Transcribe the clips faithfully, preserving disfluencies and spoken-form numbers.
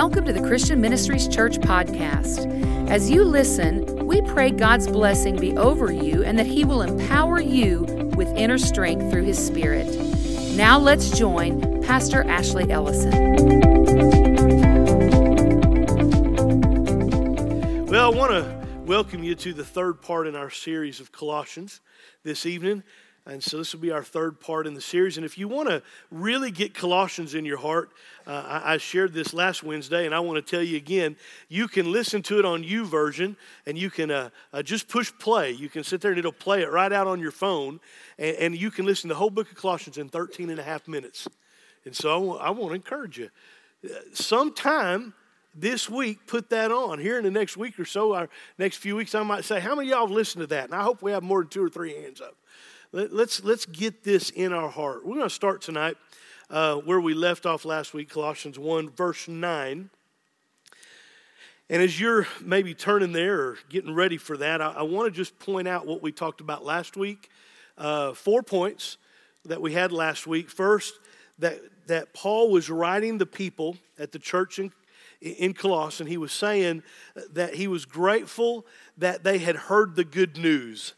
Welcome to the Christian Ministries Church podcast. As you listen, we pray God's blessing be over you and that He will empower you with inner strength through His Spirit. Now let's join Pastor Ashley Ellison. Well, I want to welcome you to the third part in our series of Colossians this evening. And so this will be our third part in the series. And if you want to really get Colossians in your heart, uh, I, I shared this last Wednesday, and I want to tell you again, you can listen to it on YouVersion, and you can uh, uh, just push play. You can sit there, and it'll play it right out on your phone, and, and you can listen to the whole book of Colossians in thirteen and a half minutes. And so I want, I want to encourage you. Sometime this week, put that on. Here in the next week or so, our next few weeks, I might say, how many of y'all have listened to that? And I hope we have more than two or three hands up. Let's, let's get this in our heart. We're going to start tonight uh, where we left off last week, Colossians one, verse nine. And as you're maybe turning there or getting ready for that, I, I want to just point out what we talked about last week. Uh, four points that we had last week. First, that, that Paul was writing the people at the church in, in Colossae, and he was saying that he was grateful that they had heard the good news.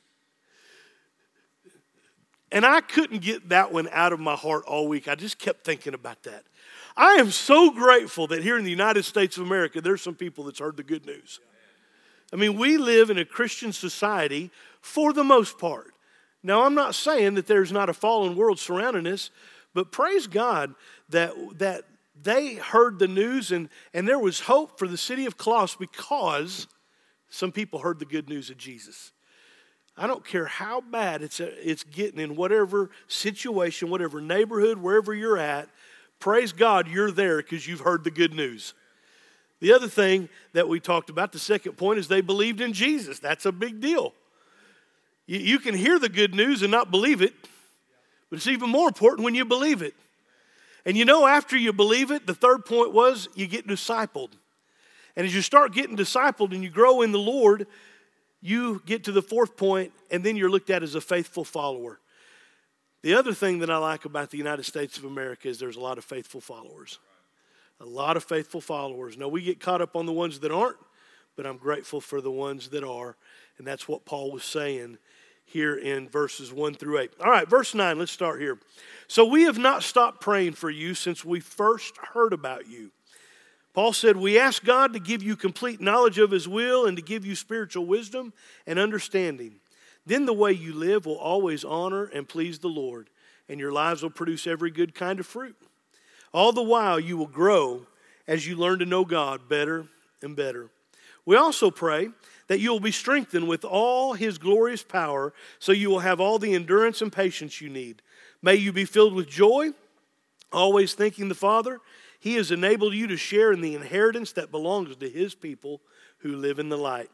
And I couldn't get that one out of my heart all week. I just kept thinking about that. I am so grateful that here in the United States of America, there's some people that's heard the good news. I mean, we live in a Christian society for the most part. Now, I'm not saying that there's not a fallen world surrounding us, but praise God that, that they heard the news and, and there was hope for the city of Colossae because some people heard the good news of Jesus. I don't care how bad it's it's getting in whatever situation, whatever neighborhood, wherever you're at. Praise God, you're there because you've heard the good news. The other thing that we talked about, the second point, is they believed in Jesus. That's a big deal. You, you can hear the good news and not believe it, but it's even more important when you believe it. And you know, after you believe it, the third point was you get discipled. And as you start getting discipled and you grow in the Lord, you get to the fourth point, and then you're looked at as a faithful follower. The other thing that I like about the United States of America is there's a lot of faithful followers. A lot of faithful followers. Now, we get caught up on the ones that aren't, but I'm grateful for the ones that are, and that's what Paul was saying here in verses one through eight. All right, verse nine, let's start here. So we have not stopped praying for you since we first heard about you. Paul said, we ask God to give you complete knowledge of His will and to give you spiritual wisdom and understanding. Then the way you live will always honor and please the Lord, and your lives will produce every good kind of fruit. All the while you will grow as you learn to know God better and better. We also pray that you will be strengthened with all His glorious power so you will have all the endurance and patience you need. May you be filled with joy, always thanking the Father. He has enabled you to share in the inheritance that belongs to His people who live in the light.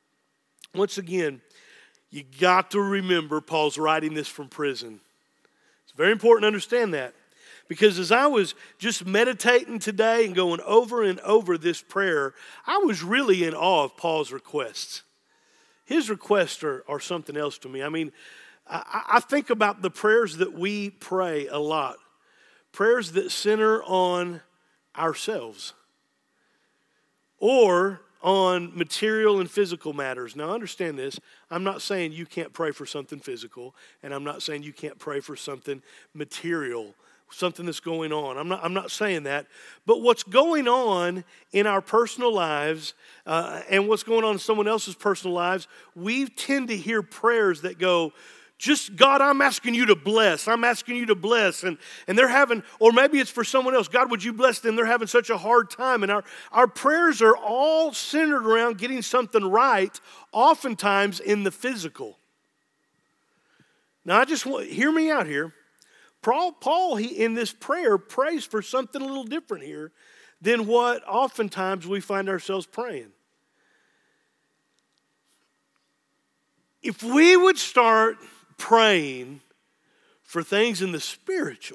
Once again, you got to remember Paul's writing this from prison. It's very important to understand that. Because as I was just meditating today and going over and over this prayer, I was really in awe of Paul's requests. His requests are, are something else to me. I mean, I, I think about the prayers that we pray a lot. Prayers that center on ourselves or on material and physical matters. Now understand this, I'm not saying you can't pray for something physical, and I'm not saying you can't pray for something material, something that's going on. I'm not, I'm not saying that, but what's going on in our personal lives uh, and what's going on in someone else's personal lives, we tend to hear prayers that go, just, God, I'm asking you to bless. I'm asking you to bless. And, and they're having, or maybe it's for someone else. God, would you bless them? They're having such a hard time. And our, our prayers are all centered around getting something right, oftentimes in the physical. Now, I just want, hear me out here. Paul, Paul he, in this prayer, prays for something a little different here than what oftentimes we find ourselves praying. If we would start praying for things in the spiritual,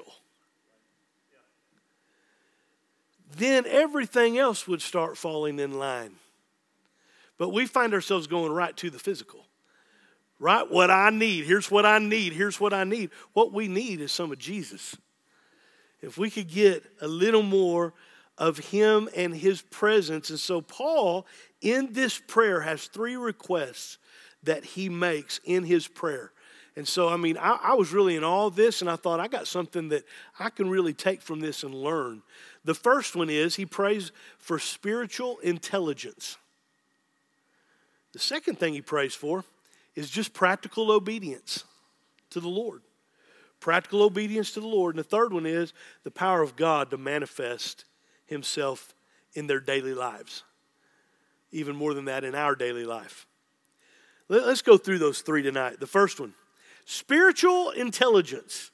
then everything else would start falling in line. But we find ourselves going right to the physical. Right? What I need. Here's what I need. Here's what I need. What we need is some of Jesus. If we could get a little more of him and his presence. And so Paul, in this prayer, has three requests that he makes in his prayer. And so, I mean, I, I was really in all of this, and I thought, I got something that I can really take from this and learn. The first one is he prays for spiritual intelligence. The second thing he prays for is just practical obedience to the Lord. Practical obedience to the Lord. And the third one is the power of God to manifest himself in their daily lives. Even more than that, in our daily life. Let's go through those three tonight. The first one, spiritual intelligence.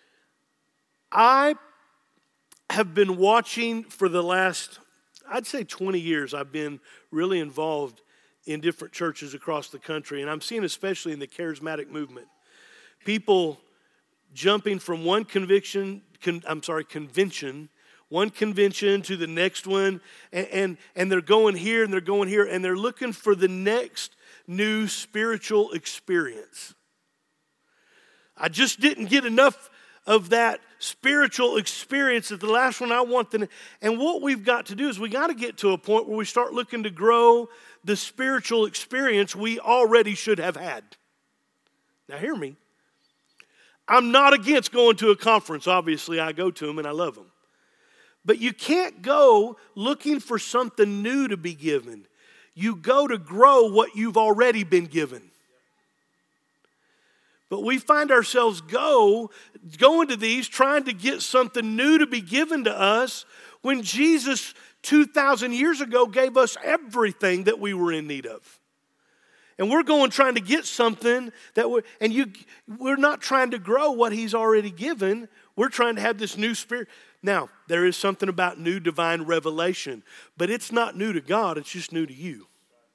I have been watching for the last, I'd say twenty years, I've been really involved in different churches across the country. And I'm seeing, especially in the charismatic movement, people jumping from one conviction, con, I'm sorry, convention, one convention to the next one, and, and, and they're going here and they're going here, and they're looking for the next new spiritual experience. I just didn't get enough of that spiritual experience at the last one. I want the, and what we've got to do is we got to get to a point where we start looking to grow the spiritual experience we already should have had. Now hear me. I'm not against going to a conference. Obviously, I go to them and I love them. But you can't go looking for something new to be given. You go to grow what you've already been given. But we find ourselves go, going to these trying to get something new to be given to us when Jesus two thousand years ago gave us everything that we were in need of. And we're going trying to get something that we're, and you, we're not trying to grow what he's already given. We're trying to have this new spirit. Now, there is something about new divine revelation, but it's not new to God, it's just new to you.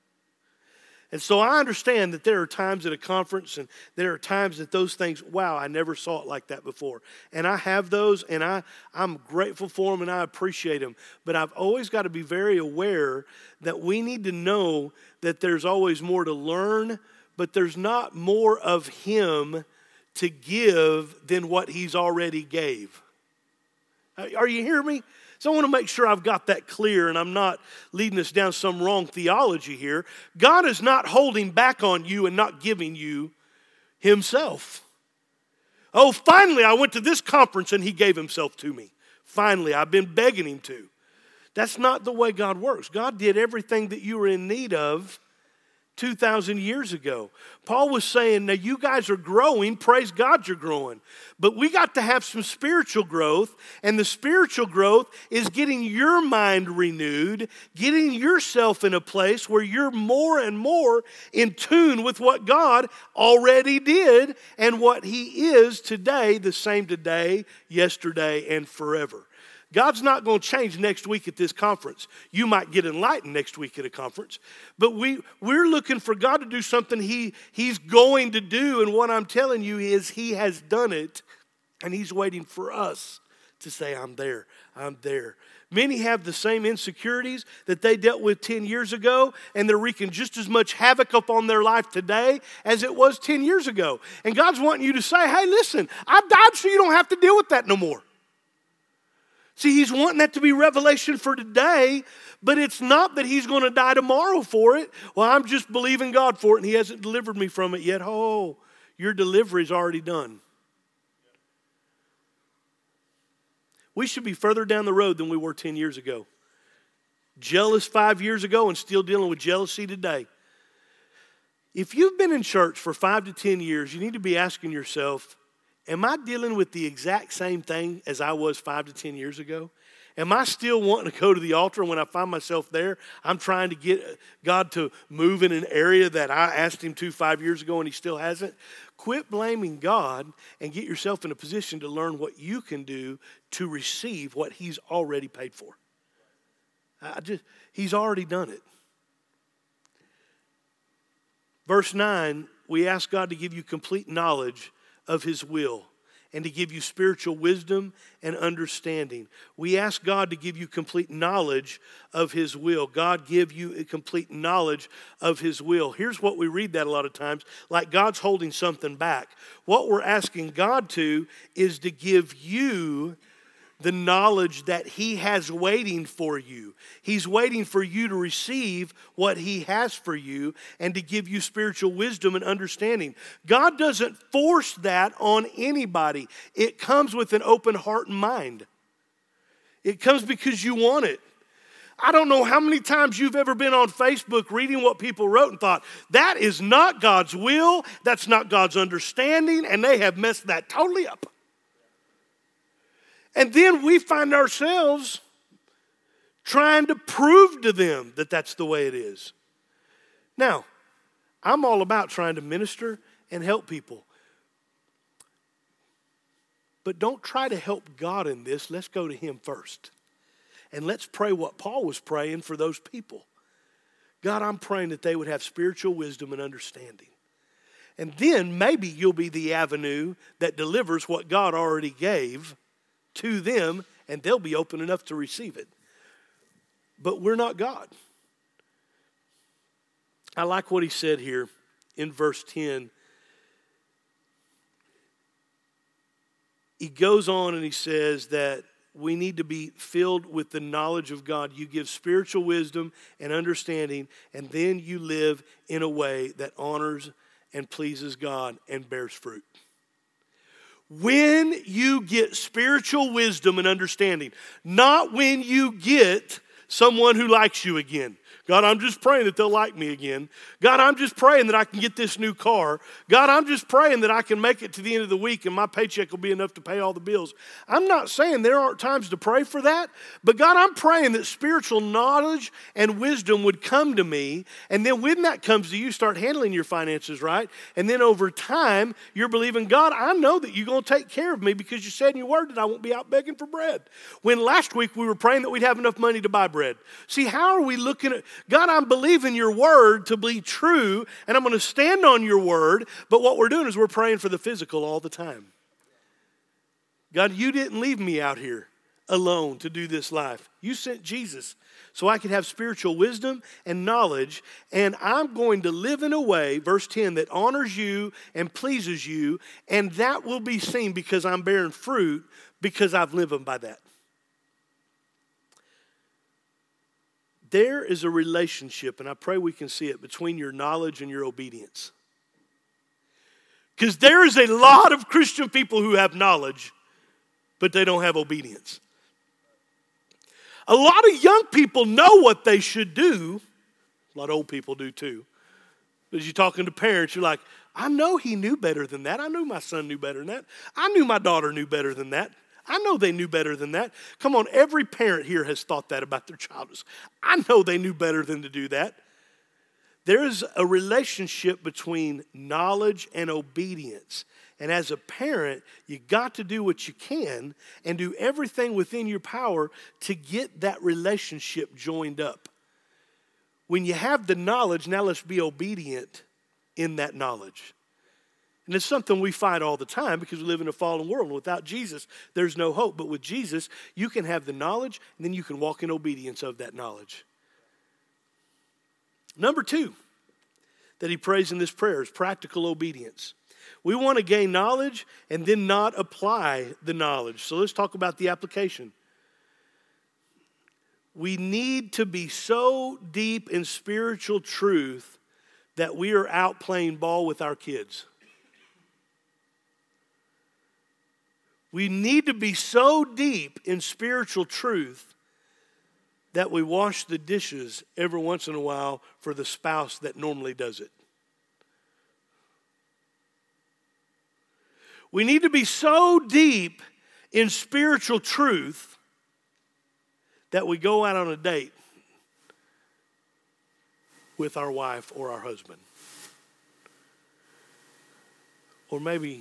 And so I understand that there are times at a conference and there are times that those things, wow, I never saw it like that before. And I have those and I, I'm grateful for them and I appreciate them. But I've always got to be very aware that we need to know that there's always more to learn, but there's not more of him to give than what he's already gave. Are you hearing me? So I want to make sure I've got that clear and I'm not leading us down some wrong theology here. God is not holding back on you and not giving you himself. Oh, finally I went to this conference and he gave himself to me. Finally, I've been begging him to. That's not the way God works. God did everything that you were in need of two thousand years ago. Paul was saying, now you guys are growing, praise God you're growing. But we got to have some spiritual growth, and the spiritual growth is getting your mind renewed, getting yourself in a place where you're more and more in tune with what God already did and what he is today, the same today, yesterday, and forever. God's not going to change next week at this conference. You might get enlightened next week at a conference. But we, we're looking for God to do something he, he's going to do. And what I'm telling you is he has done it. And he's waiting for us to say, I'm there, I'm there. Many have the same insecurities that they dealt with ten years ago. And they're wreaking just as much havoc upon their life today as it was ten years ago. And God's wanting you to say, hey, listen, I've died so you don't have to deal with that no more. See, he's wanting that to be revelation for today, but it's not that he's going to die tomorrow for it. Well, I'm just believing God for it, and he hasn't delivered me from it yet. Oh, your delivery's already done. We should be further down the road than we were ten years ago. Jealous five years ago and still dealing with jealousy today. If you've been in church for five to ten years, you need to be asking yourself, am I dealing with the exact same thing as I was five to ten years ago? Am I still wanting to go to the altar, and when I find myself there, I'm trying to get God to move in an area that I asked him to five years ago and he still hasn't? Quit blaming God and get yourself in a position to learn what you can do to receive what he's already paid for. I just, he's already done it. Verse nine, we ask God to give you complete knowledge of his will and to give you spiritual wisdom and understanding. We ask God to give you complete knowledge of his will. God give you a complete knowledge of his will. Here's what we read that a lot of times, like God's holding something back. What we're asking God to is to give you the knowledge that he has waiting for you. He's waiting for you to receive what he has for you and to give you spiritual wisdom and understanding. God doesn't force that on anybody. It comes with an open heart and mind. It comes because you want it. I don't know how many times you've ever been on Facebook reading what people wrote and thought, that is not God's will, that's not God's understanding, and they have messed that totally up. And then we find ourselves trying to prove to them that that's the way it is. Now, I'm all about trying to minister and help people. But don't try to help God in this. Let's go to him first. And let's pray what Paul was praying for those people. God, I'm praying that they would have spiritual wisdom and understanding. And then maybe you'll be the avenue that delivers what God already gave to them, and they'll be open enough to receive it. But we're not God. I like what he said here in verse ten. He goes on and he says that we need to be filled with the knowledge of God. You give spiritual wisdom and understanding, and then you live in a way that honors and pleases God and bears fruit. When you get spiritual wisdom and understanding, not when you get someone who likes you again. God, I'm just praying that they'll like me again. God, I'm just praying that I can get this new car. God, I'm just praying that I can make it to the end of the week and my paycheck will be enough to pay all the bills. I'm not saying there aren't times to pray for that, but God, I'm praying that spiritual knowledge and wisdom would come to me, and then when that comes to you, start handling your finances right, and then over time, you're believing, God, I know that you're going to take care of me because you said in your word that I won't be out begging for bread. When last week we were praying that we'd have enough money to buy bread. See, how are we looking at, God, I'm believing your word to be true, and I'm going to stand on your word, but what we're doing is we're praying for the physical all the time. God, you didn't leave me out here alone to do this life. You sent Jesus so I could have spiritual wisdom and knowledge, and I'm going to live in a way, verse ten, that honors you and pleases you, and that will be seen because I'm bearing fruit because I've lived by that. There is a relationship, and I pray we can see it, between your knowledge and your obedience. Because there is a lot of Christian people who have knowledge, but they don't have obedience. A lot of young people know what they should do. A lot of old people do too. But as you're talking to parents, you're like, I know he knew better than that. I knew my son knew better than that. I knew my daughter knew better than that. I know they knew better than that. Come on, every parent here has thought that about their child. I know they knew better than to do that. There is a relationship between knowledge and obedience. And as a parent, you got to do what you can and do everything within your power to get that relationship joined up. When you have the knowledge, now let's be obedient in that knowledge. And it's something we fight all the time because we live in a fallen world. Without Jesus, there's no hope. But with Jesus, you can have the knowledge and then you can walk in obedience of that knowledge. Number two that he prays in this prayer is practical obedience. We want to gain knowledge and then not apply the knowledge. So let's talk about the application. We need to be so deep in spiritual truth that we are out playing ball with our kids. We need to be so deep in spiritual truth that we wash the dishes every once in a while for the spouse that normally does it. We need to be so deep in spiritual truth that we go out on a date with our wife or our husband. Or maybe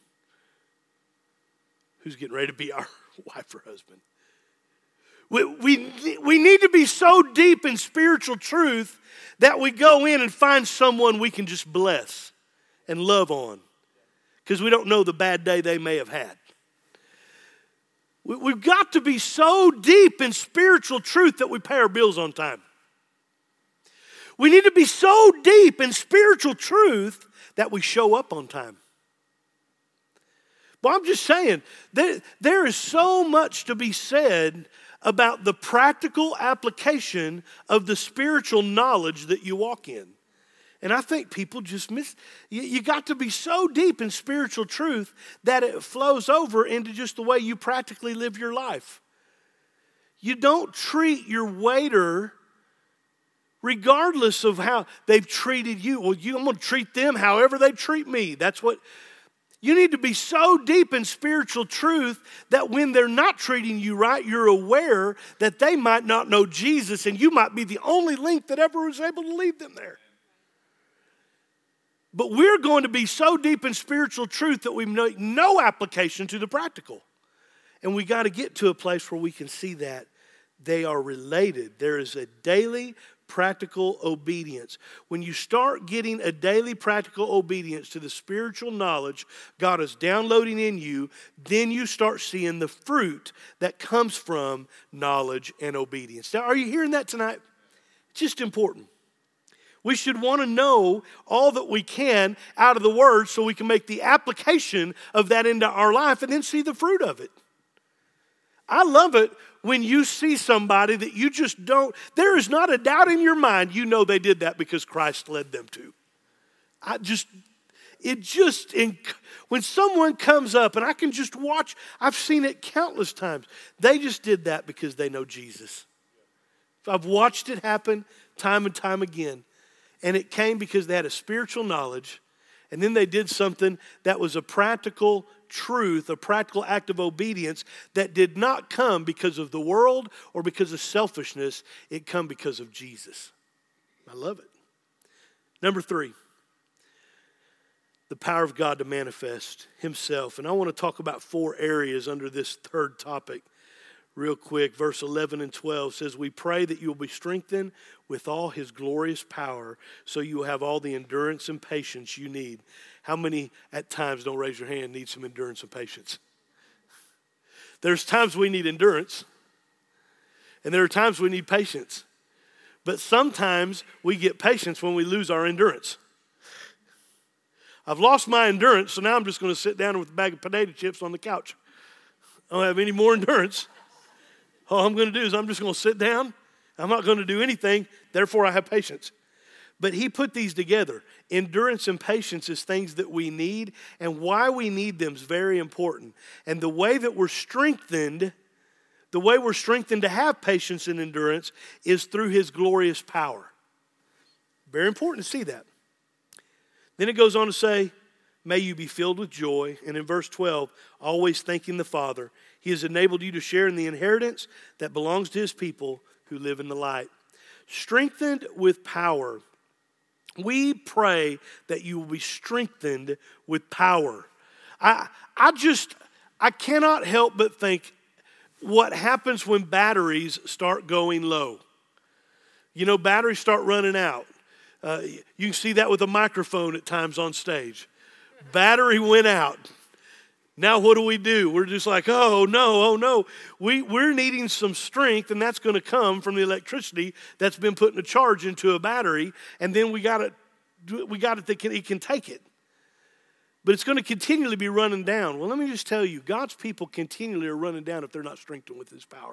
who's getting ready to be our wife or husband. We, we, we need to be so deep in spiritual truth that we go in and find someone we can just bless and love on. Because we don't know the bad day they may have had. We, we've got to be so deep in spiritual truth that we pay our bills on time. We need to be so deep in spiritual truth that we show up on time. Well, I'm just saying, there, there is so much to be said about the practical application of the spiritual knowledge that you walk in. And I think people just miss, you, you got to be so deep in spiritual truth that it flows over into just the way you practically live your life. You don't treat your waiter regardless of how they've treated you. Well, you, I'm going to treat them however they treat me. That's what, you need to be so deep in spiritual truth that when they're not treating you right, you're aware that they might not know Jesus and you might be the only link that ever was able to lead them there. But we're going to be so deep in spiritual truth that we make no application to the practical. And we got to get to a place where we can see that they are related. There is a daily practical obedience. When you start getting a daily practical obedience to the spiritual knowledge God is downloading in you, then you start seeing the fruit that comes from knowledge and obedience. Now, are you hearing that tonight? It's just important. We should want to know all that we can out of the Word so we can make the application of that into our life and then see the fruit of it. I love it when you see somebody that you just don't, there is not a doubt in your mind you know they did that because Christ led them to. I just, it just, when someone comes up and I can just watch, I've seen it countless times. They just did that because they know Jesus. I've watched it happen time and time again. And it came because they had a spiritual knowledge, and then they did something that was a practical truth, a practical act of obedience that did not come because of the world or because of selfishness. It come because of Jesus. I love it. Number three, the power of God to manifest himself. And I want to talk about four areas under this third topic. Real quick, verse eleven and twelve says, we pray that you will be strengthened with all his glorious power so you will have all the endurance and patience you need. How many at times, don't raise your hand, need some endurance and patience? There's times we need endurance, and there are times we need patience. But sometimes we get patience when we lose our endurance. I've lost my endurance, so now I'm just going to sit down with a bag of potato chips on the couch. I don't have any more endurance. All I'm going to do is I'm just going to sit down. I'm not going to do anything. Therefore, I have patience. But he put these together. Endurance and patience is things that we need. And why we need them is very important. And the way that we're strengthened, the way we're strengthened to have patience and endurance is through his glorious power. Very important to see that. Then it goes on to say, may you be filled with joy. And in verse twelve, always thanking the Father. He has enabled you to share in the inheritance that belongs to his people who live in the light. Strengthened with power. We pray that you will be strengthened with power. I, I just, I cannot help but think what happens when batteries start going low. You know, batteries start running out. Uh, you can see that with a microphone at times on stage. Battery went out. Now what do we do? We're just like, oh no, oh no. We, we're needing some strength, and that's going to come from the electricity that's been put in a charge into a battery, and then we got to, we got to think it can take it. But it's going to continually be running down. Well, let me just tell you, God's people continually are running down if they're not strengthened with his power.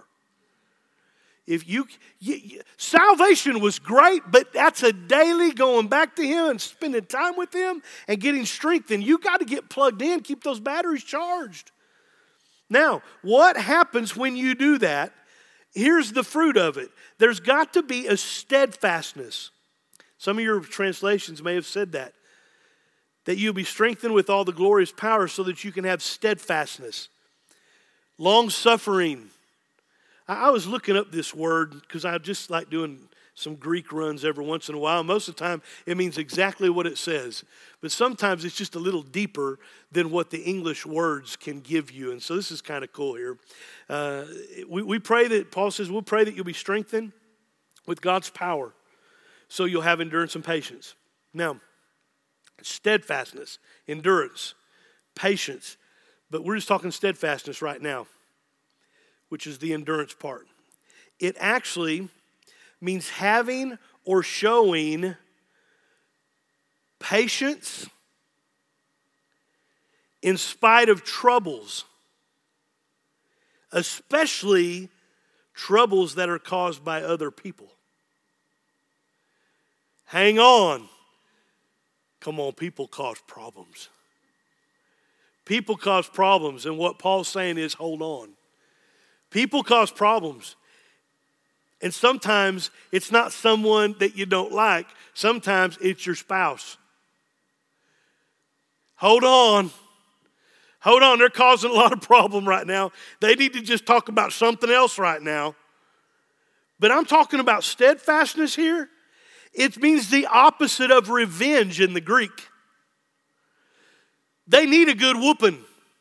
If you, you, you, salvation was great, but that's a daily going back to him and spending time with him and getting strengthened. You got to get plugged in, keep those batteries charged. Now, what happens when you do that? Here's the fruit of it. There's got to be a steadfastness. Some of your translations may have said that. That you'll be strengthened with all the glorious power so that you can have steadfastness. Long-suffering. I was looking up this word because I just like doing some Greek runs every once in a while. Most of the time, it means exactly what it says. But sometimes it's just a little deeper than what the English words can give you. And so this is kind of cool here. Uh, we, we pray that, Paul says, we'll pray that you'll be strengthened with God's power so you'll have endurance and patience. Now, steadfastness, endurance, patience. But we're just talking steadfastness right now, which is the endurance part. It actually means having or showing patience in spite of troubles, especially troubles that are caused by other people. Hang on. Come on, people cause problems. People cause problems, and what Paul's saying is hold on. People cause problems. And sometimes it's not someone that you don't like. Sometimes it's your spouse. Hold on. Hold on, they're causing a lot of problem right now. They need to just talk about something else right now. But I'm talking about steadfastness here. It means the opposite of revenge in the Greek. They need a good whooping.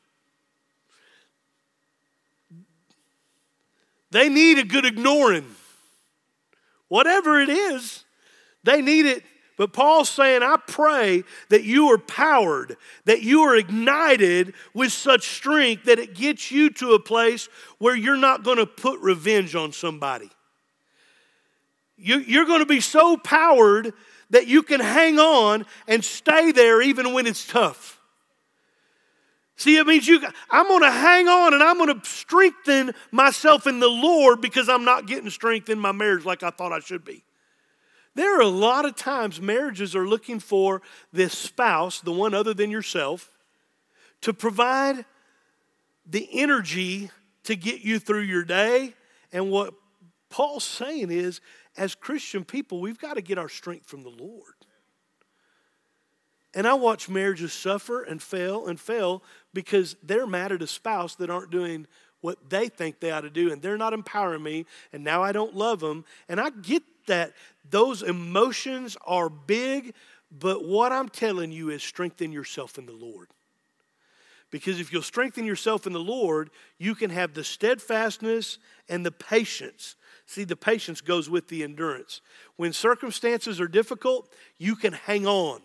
They need a good ignoring. Whatever it is, they need it. But Paul's saying, I pray that you are powered, that you are ignited with such strength that it gets you to a place where you're not going to put revenge on somebody. You, you're going to be so powered that you can hang on and stay there even when it's tough. See, it means you. I'm going to hang on and I'm going to strengthen myself in the Lord because I'm not getting strength in my marriage like I thought I should be. There are a lot of times marriages are looking for this spouse, the one other than yourself, to provide the energy to get you through your day. And what Paul's saying is, as Christian people, we've got to get our strength from the Lord. And I watch marriages suffer and fail and fail because they're mad at a spouse that aren't doing what they think they ought to do, and they're not empowering me, and now I don't love them. And I get that those emotions are big, but what I'm telling you is strengthen yourself in the Lord. Because if you'll strengthen yourself in the Lord, you can have the steadfastness and the patience. See, the patience goes with the endurance. When circumstances are difficult, you can hang on.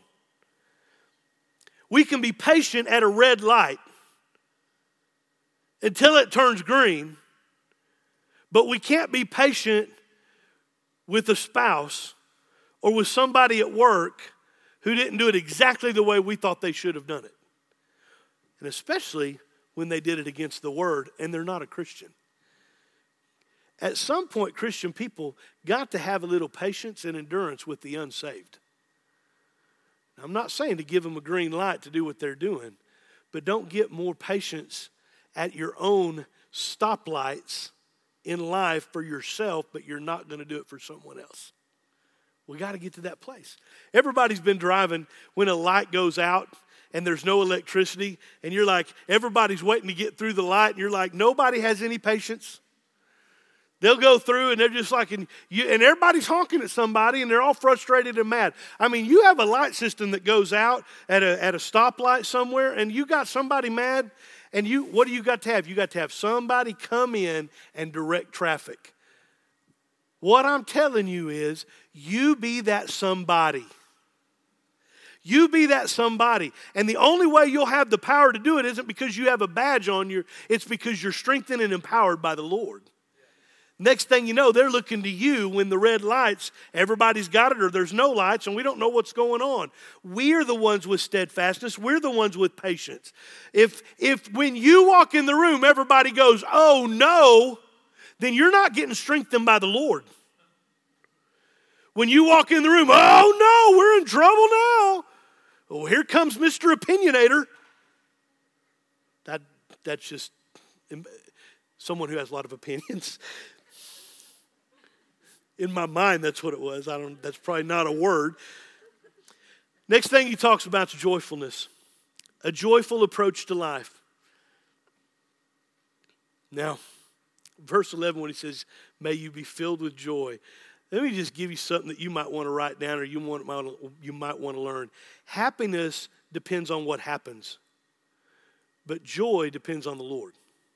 We can be patient at a red light until it turns green, but we can't be patient with a spouse or with somebody at work who didn't do it exactly the way we thought they should have done it. And especially when they did it against the word and they're not a Christian. At some point, Christian people got to have a little patience and endurance with the unsaved. I'm not saying to give them a green light to do what they're doing, but don't get more patience at your own stoplights in life for yourself, but you're not going to do it for someone else. We got to get to that place. Everybody's been driving when a light goes out and there's no electricity, and you're like, everybody's waiting to get through the light, and you're like, nobody has any patience. They'll go through and they're just like, and, you, and everybody's honking at somebody and they're all frustrated and mad. I mean, you have a light system that goes out at a, at a stoplight somewhere and you got somebody mad and you, what do you got to have? You got to have somebody come in and direct traffic. What I'm telling you is, you be that somebody. You be that somebody. And the only way you'll have the power to do it isn't because you have a badge on you, it's because you're strengthened and empowered by the Lord. Next thing you know, they're looking to you when the red lights, everybody's got it or there's no lights and we don't know what's going on. We're the ones with steadfastness. We're the ones with patience. If, if when you walk in the room, everybody goes, oh no, then you're not getting strengthened by the Lord. When you walk in the room, oh no, we're in trouble now. Oh, here comes Mister Opinionator. That, that's just someone who has a lot of opinions. In my mind, that's what it was. I don't. That's probably not a word. Next thing he talks about is joyfulness. A joyful approach to life. Now, verse eleven, when he says, may you be filled with joy. Let me just give you something that you might want to write down or you, want, you might want to learn. Happiness depends on what happens. But joy depends on the Lord.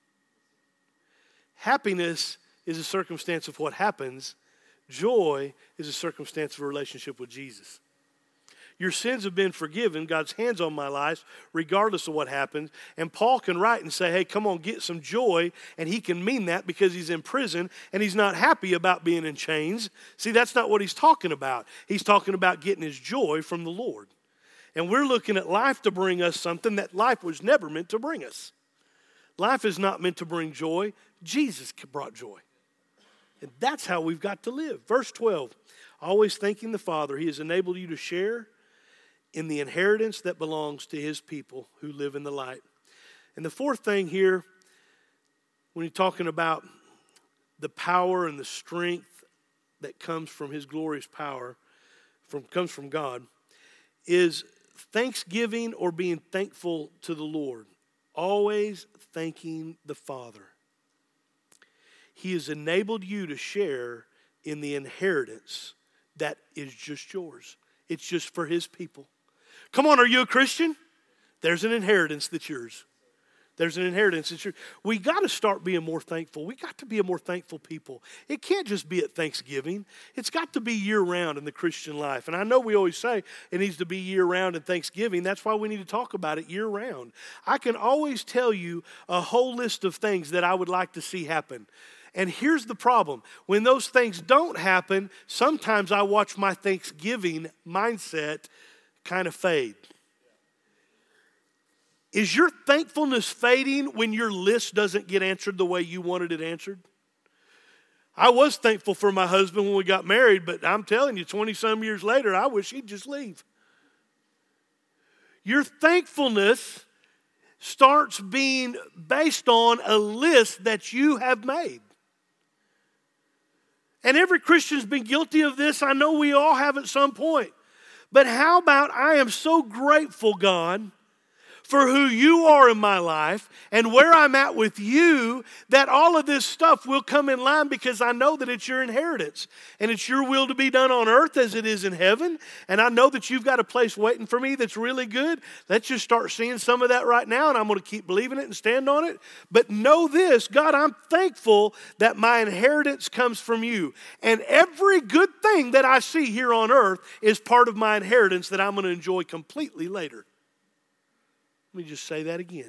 Happiness is a circumstance of what happens. Joy is a circumstance of a relationship with Jesus. Your sins have been forgiven. God's hand's on my life, regardless of what happens. And Paul can write and say, hey, come on, get some joy. And he can mean that because he's in prison and he's not happy about being in chains. See, that's not what he's talking about. He's talking about getting his joy from the Lord. And we're looking at life to bring us something that life was never meant to bring us. Life is not meant to bring joy. Jesus brought joy. And that's how we've got to live. Verse twelve, always thanking the Father, He has enabled you to share in the inheritance that belongs to His people who live in the light. And the fourth thing here, when you're talking about the power and the strength that comes from His glorious power, from comes from God, is thanksgiving or being thankful to the Lord. Always thanking the Father. He has enabled you to share in the inheritance that is just yours. It's just for His people. Come on, are you a Christian? There's an inheritance that's yours. There's an inheritance that's yours. We got to start being more thankful. We got to be a more thankful people. It can't just be at Thanksgiving. It's got to be year-round in the Christian life. And I know we always say it needs to be year-round in Thanksgiving. That's why we need to talk about it year-round. I can always tell you a whole list of things that I would like to see happen. And here's the problem. When those things don't happen, sometimes I watch my Thanksgiving mindset kind of fade. Is your thankfulness fading when your list doesn't get answered the way you wanted it answered? I was thankful for my husband when we got married, but I'm telling you, twenty-some years later, I wish he'd just leave. Your thankfulness starts being based on a list that you have made. And every Christian's been guilty of this. I know we all have at some point. But how about I am so grateful, God, for who you are in my life and where I'm at with you, that all of this stuff will come in line because I know that it's your inheritance and it's your will to be done on earth as it is in heaven. And I know that you've got a place waiting for me that's really good. Let's just start seeing some of that right now, and I'm going to keep believing it and stand on it. But know this, God, I'm thankful that my inheritance comes from you. And every good thing that I see here on earth is part of my inheritance that I'm going to enjoy completely later. Let me just say that again.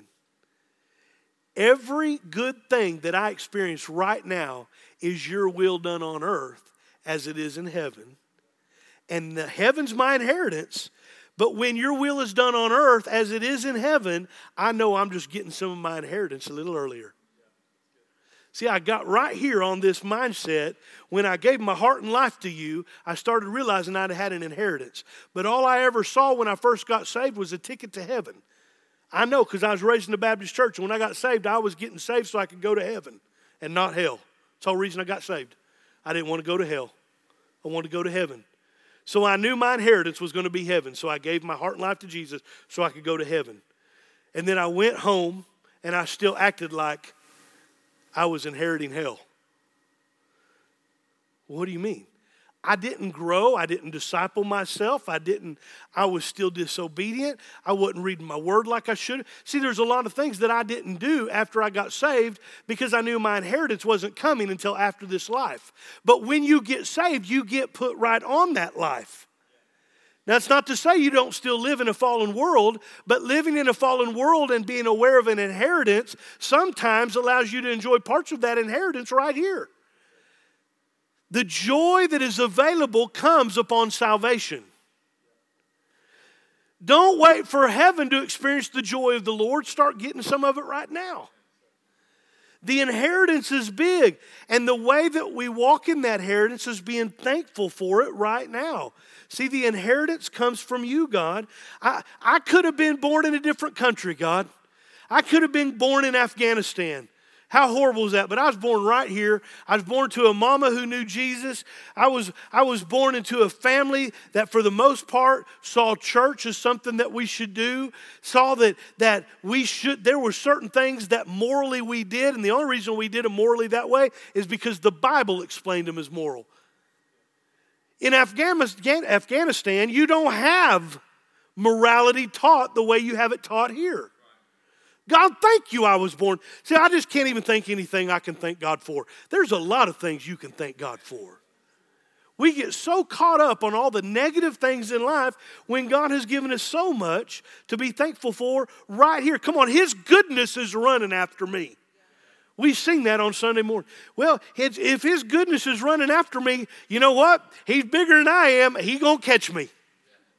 Every good thing that I experience right now is your will done on earth as it is in heaven. And the heaven's my inheritance. But when your will is done on earth as it is in heaven, I know I'm just getting some of my inheritance a little earlier. See, I got right here on this mindset. When I gave my heart and life to you, I started realizing I'd had an inheritance. But all I ever saw when I first got saved was a ticket to heaven. I know because I was raised in the Baptist church. And when I got saved, I was getting saved so I could go to heaven and not hell. That's the whole reason I got saved. I didn't want to go to hell. I wanted to go to heaven. So I knew my inheritance was going to be heaven. So I gave my heart and life to Jesus so I could go to heaven. And then I went home and I still acted like I was inheriting hell. What do you mean? I didn't grow. I didn't disciple myself. I didn't, I was still disobedient. I wasn't reading my word like I should. See, there's a lot of things that I didn't do after I got saved because I knew my inheritance wasn't coming until after this life. But when you get saved, you get put right on that life. Now, it's not to say you don't still live in a fallen world, but living in a fallen world and being aware of an inheritance sometimes allows you to enjoy parts of that inheritance right here. The joy that is available comes upon salvation. Don't wait for heaven to experience the joy of the Lord. Start getting some of it right now. The inheritance is big. And the way that we walk in that inheritance is being thankful for it right now. See, the inheritance comes from you, God. I, I could have been born in a different country, God. I could have been born in Afghanistan. How horrible is that? But I was born right here. I was born to a mama who knew Jesus. I was, I was born into a family that for the most part saw church as something that we should do. Saw that, that we should, there were certain things that morally we did. And the only reason we did them morally that way is because the Bible explained them as moral. In Afghanistan, Afghanistan, you don't have morality taught the way you have it taught here. God, thank you I was born. See, I just can't even think anything I can thank God for. There's a lot of things you can thank God for. We get so caught up on all the negative things in life when God has given us so much to be thankful for right here. Come on, His goodness is running after me. We sing that on Sunday morning. Well, if His goodness is running after me, you know what? He's bigger than I am. He's going to catch me.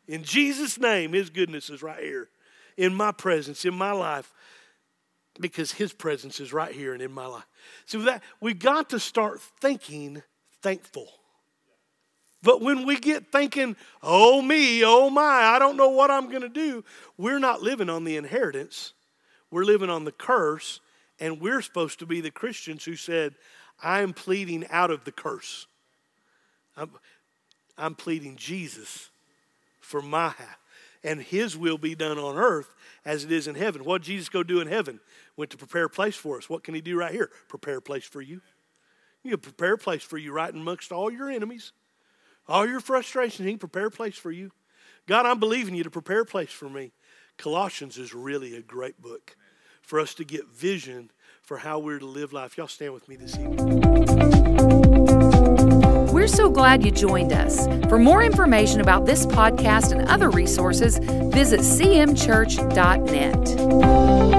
In Jesus' name, his goodness is right here in my presence, in my life, because his presence is right here and in my life. So that we've got to start thinking thankful. But when we get thinking, oh me, oh my, I don't know what I'm going to do, we're not living on the inheritance. We're living on the curse, and we're supposed to be the Christians who said, I'm pleading out of the curse. I'm, I'm pleading Jesus for my half. And his will be done on earth as it is in heaven. What did Jesus go do in heaven? Went to prepare a place for us. What can he do right here? Prepare a place for you. He can prepare a place for you right amongst all your enemies, all your frustrations. He can prepare a place for you. God, I'm believing you to prepare a place for me. Colossians is really a great book for us to get vision for how we're to live life. Y'all stand with me this evening. We're so glad you joined us. For more information about this podcast and other resources, visit c m church dot net.